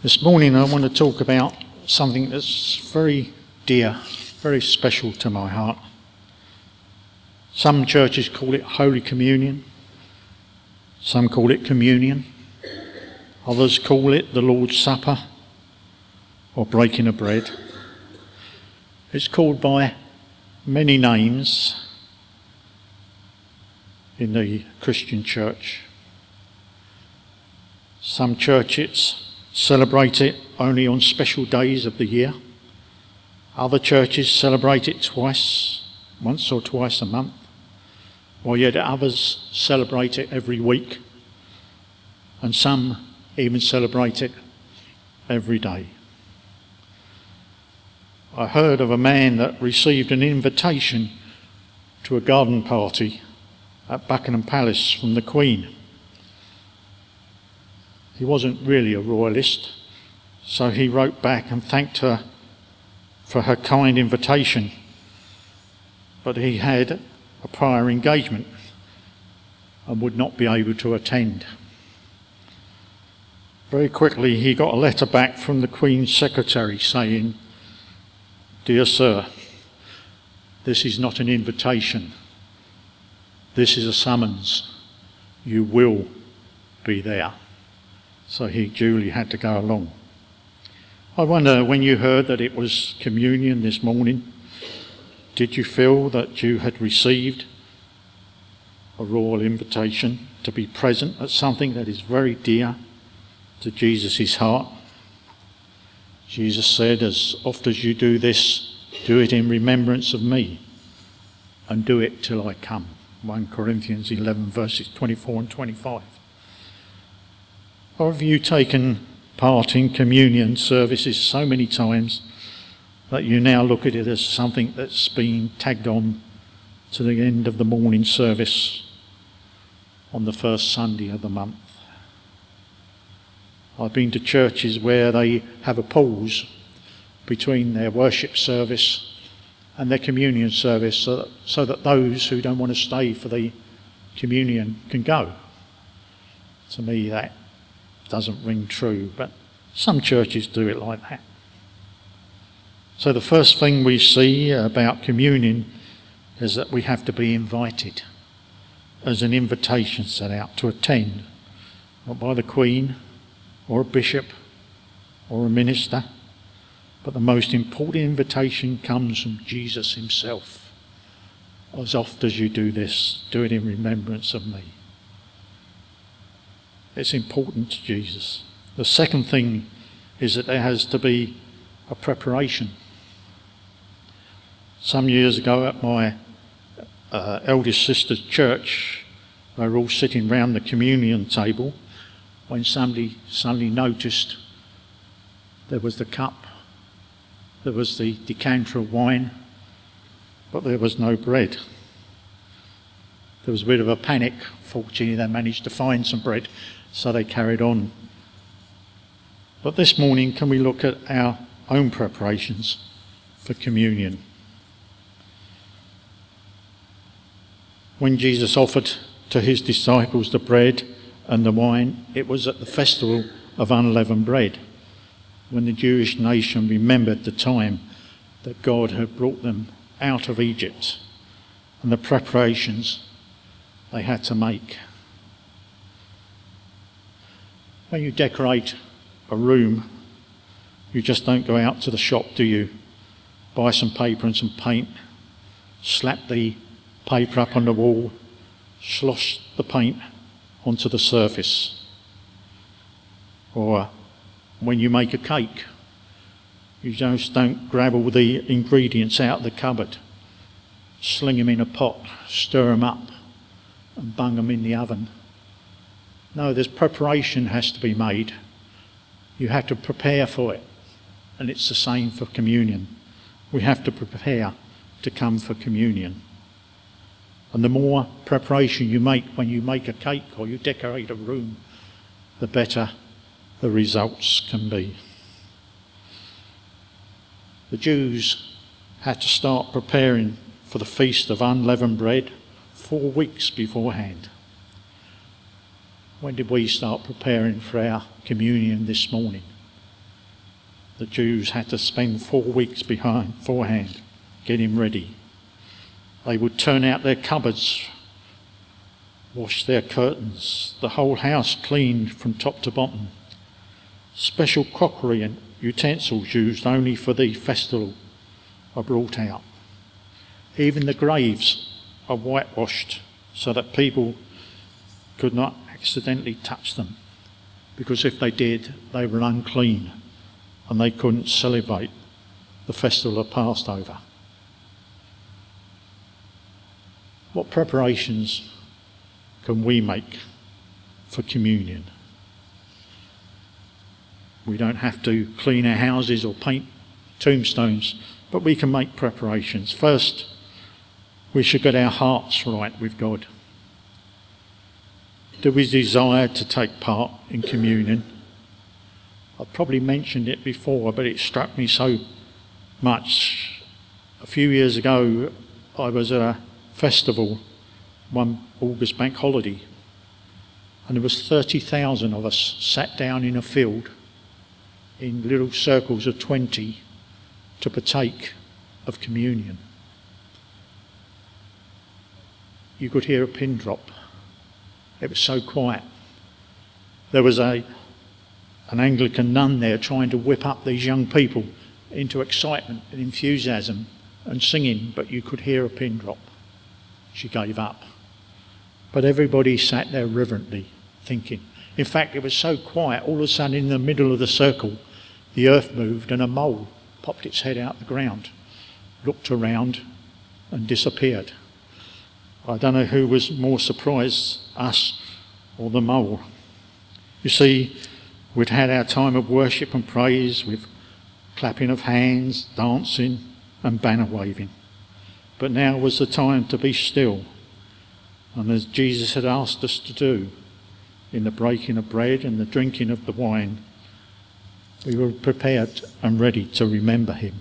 This morning I want to talk about something that's very dear, very special to my heart. Some churches call it Holy Communion. Some call it Communion. Others call it the Lord's Supper or breaking of bread. It's called by many names in the Christian church. Some churches celebrate it only on special days of the year. Other churches celebrate it once or twice a month, while yet others celebrate it every week, and some even celebrate it every day. I heard of a man that received an invitation to a garden party at Buckingham Palace from the Queen. He wasn't really a royalist, so he wrote back and thanked her for her kind invitation, but he had a prior engagement and would not be able to attend. Very quickly he got a letter back from the Queen's secretary saying, "Dear sir, this is not an invitation. This is a summons. You will be there." So he duly had to go along. I wonder, when you heard that it was communion this morning, did you feel that you had received a royal invitation to be present at something that is very dear to Jesus' heart? Jesus said, "As oft as you do this, do it in remembrance of me, and do it till I come." 1 Corinthians 11 verses 24 and 25. Or have you taken part in communion services so many times that you now look at it as something that's been tagged on to the end of the morning service on the first Sunday of the month? I've been to churches where they have a pause between their worship service and their communion service so that those who don't want to stay for the communion can go. To me, that doesn't ring true, but some churches do it like that. So the first thing we see about communion is that we have to be invited. As an invitation set out to attend, not by the Queen or a bishop or a minister, but the most important invitation comes from Jesus himself. As oft as you do this, do it in remembrance of me. It's important to Jesus. The second thing is that there has to be a preparation. Some years ago at my eldest sister's church, they were all sitting round the communion table when somebody suddenly noticed there was the cup, there was the decanter of wine, but there was no bread. There was a bit of a panic. Fortunately, they managed to find some bread, so they carried on. But this morning, can we look at our own preparations for communion? When Jesus offered to his disciples the bread and the wine, it was at the festival of unleavened bread, when the Jewish nation remembered the time that God had brought them out of Egypt and the preparations they had to make. When you decorate a room, you just don't go out to the shop, do you? Buy some paper and some paint, slap the paper up on the wall, slosh the paint onto the surface. Or when you make a cake, you just don't grab all the ingredients out of the cupboard, sling them in a pot, stir them up and bung them in the oven. No, there's preparation has to be made. You have to prepare for it. And it's the same for communion. We have to prepare to come for communion. And the more preparation you make when you make a cake or you decorate a room, the better the results can be. The Jews had to start preparing for the Feast of Unleavened Bread 4 weeks beforehand. When did we start preparing for our communion this morning? The Jews had to spend 4 weeks beforehand getting ready. They would turn out their cupboards, wash their curtains, the whole house cleaned from top to bottom. Special crockery and utensils used only for the festival are brought out. Even the graves are whitewashed so that people could not accidentally touch them, because if they did, they were unclean and they couldn't celebrate the festival of Passover. What preparations can we make for communion? We don't have to clean our houses or paint tombstones, but we can make preparations. First, we should get our hearts right with God. Do we desire to take part in communion? I've probably mentioned it before, but it struck me so much. A few years ago, I was at a festival, one August bank holiday, and there was 30,000 of us sat down in a field in little circles of 20 to partake of communion. You could hear a pin drop. It was so quiet. There was an Anglican nun there trying to whip up these young people into excitement and enthusiasm and singing, but you could hear a pin drop. She gave up. But everybody sat there reverently, thinking. In fact, it was so quiet, all of a sudden in the middle of the circle, the earth moved and a mole popped its head out the ground, looked around and disappeared. I don't know who was more surprised, us or the mole. You see, we'd had our time of worship and praise with clapping of hands, dancing and banner waving. But now was the time to be still. And as Jesus had asked us to do in the breaking of bread and the drinking of the wine, we were prepared and ready to remember him.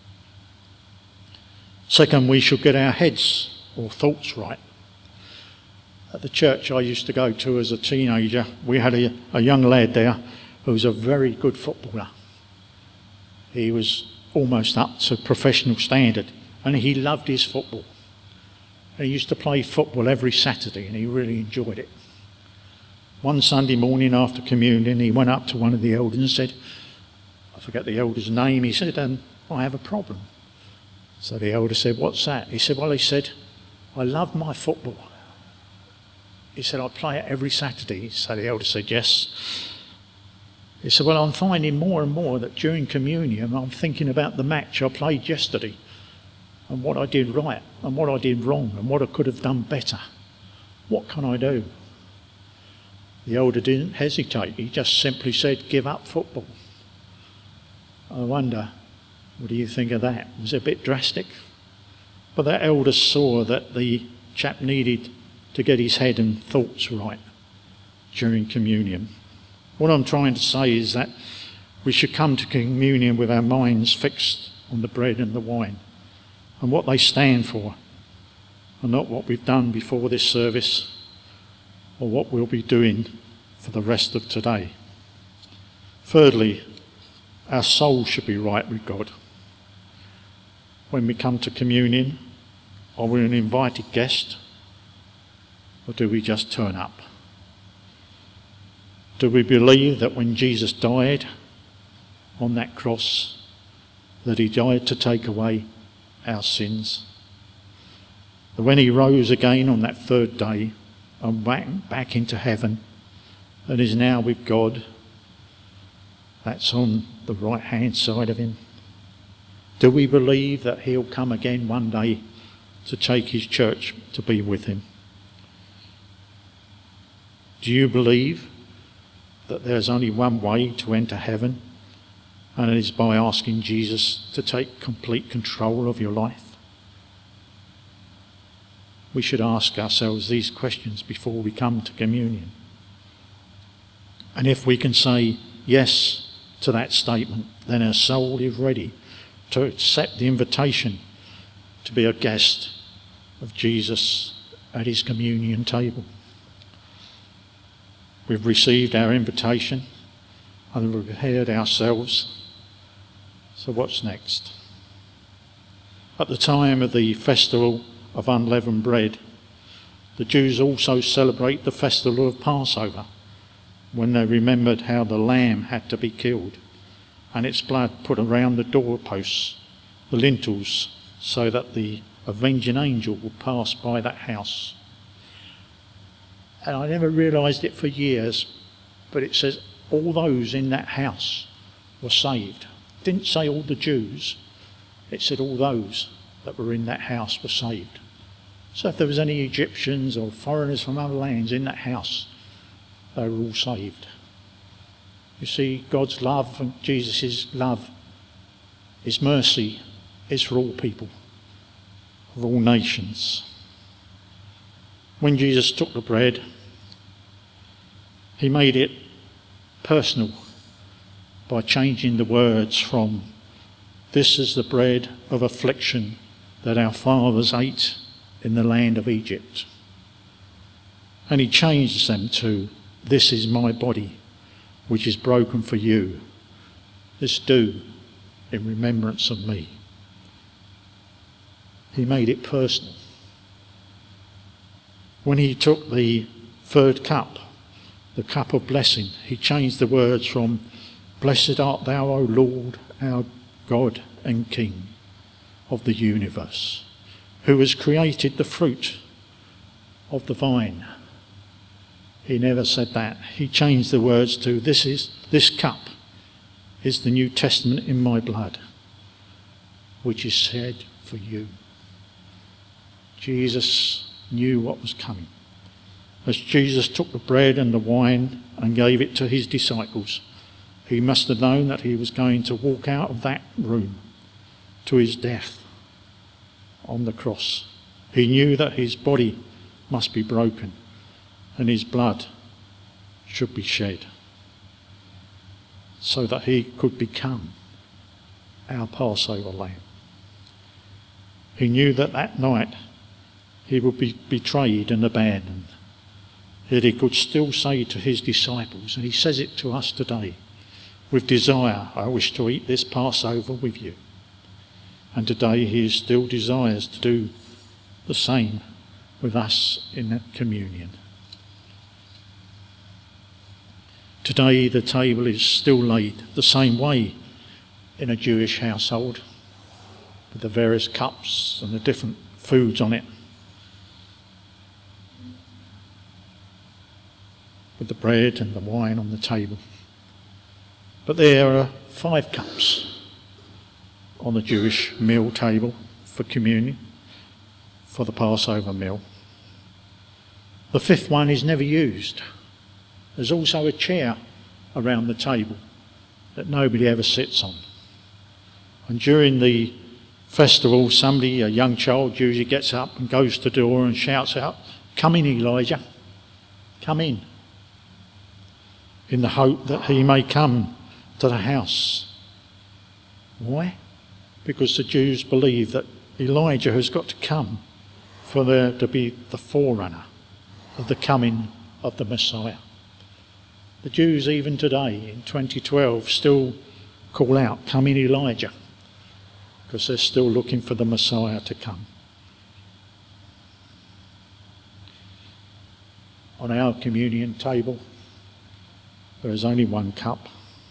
Second, we should get our heads or thoughts right. At the church I used to go to as a teenager, we had a young lad there who was a very good footballer. He was almost up to professional standard, and he loved his football. And he used to play football every Saturday, and he really enjoyed it. One Sunday morning after communion, he went up to one of the elders and said, I forget the elder's name, he said, I have a problem. So the elder said, what's that? He said, I love my football. He said, I play it every Saturday. So the elder said, yes. He said, I'm finding more and more that during communion I'm thinking about the match I played yesterday and what I did right and what I did wrong and what I could have done better. What can I do? The elder didn't hesitate. He just simply said, give up football. I wonder, what do you think of that? Was it a bit drastic? But that elder saw that the chap needed to get his head and thoughts right during communion. What I'm trying to say is that we should come to communion with our minds fixed on the bread and the wine and what they stand for, and not what we've done before this service or what we'll be doing for the rest of today. Thirdly, our soul should be right with God. When we come to communion, are we an invited guest, or do we just turn up? Do we believe that when Jesus died on that cross, that he died to take away our sins? That when he rose again on that third day and went back into heaven and is now with God, that's on the right-hand side of him? Do we believe that he'll come again one day to take his church to be with him? Do you believe that there's only one way to enter heaven, and it is by asking Jesus to take complete control of your life? We should ask ourselves these questions before we come to communion. And if we can say yes to that statement, then our soul is ready to accept the invitation to be a guest of Jesus at his communion table. We've received our invitation and we've prepared ourselves. So what's next? At the time of the festival of unleavened bread, the Jews also celebrate the festival of Passover, when they remembered how the lamb had to be killed and its blood put around the doorposts, the lintels, so that the avenging angel would pass by that house. And I never realised it for years, but it says all those in that house were saved. It didn't say all the Jews, it said all those that were in that house were saved. So if there was any Egyptians or foreigners from other lands in that house, they were all saved. You see, God's love and Jesus' love, his mercy, is for all people, of all nations. When Jesus took the bread, he made it personal by changing the words from, "This is the bread of affliction that our fathers ate in the land of Egypt." And he changed them to, "This is my body, which is broken for you. This do in remembrance of me." He made it personal. When he took the third cup, the cup of blessing, he changed the words from, "Blessed art thou, O Lord, our God and King of the universe, who has created the fruit of the vine." He never said that. He changed the words to, "This cup is the New Testament in my blood, which is shed for you." Jesus knew what was coming. As Jesus took the bread and the wine and gave it to his disciples, he must have known that he was going to walk out of that room to his death on the cross. He knew that his body must be broken and his blood should be shed so that he could become our Passover lamb. He knew that that night he would be betrayed and abandoned, yet he could still say to his disciples, and he says it to us today, "With desire I wish to eat this Passover with you." And today he still desires to do the same with us in that communion. Today the table is still laid the same way in a Jewish household, with the various cups and the different foods on it, with the bread and the wine on the table. But there are 5 cups on the Jewish meal table for communion, for the Passover meal. The 5th one is never used. There's also a chair around the table that nobody ever sits on. And during the festival, somebody, a young child, usually gets up and goes to the door and shouts out, "Come in, Elijah, come in," in the hope that he may come to the house. Why? Because the Jews believe that Elijah has got to come for there to be the forerunner of the coming of the Messiah. The Jews even today in 2012 still call out, "Come in, Elijah," because they're still looking for the Messiah to come. On our communion table, there is only 1 cup,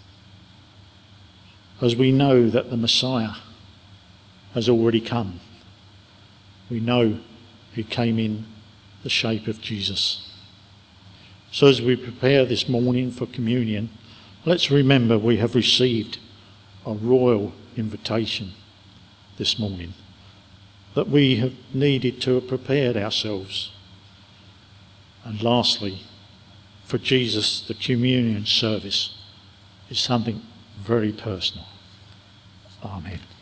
as we know that the Messiah has already come. We know he came in the shape of Jesus. So as we prepare this morning for communion, let's remember we have received a royal invitation this morning, that we have needed to have prepared ourselves. And lastly, for Jesus, the communion service is something very personal. Amen.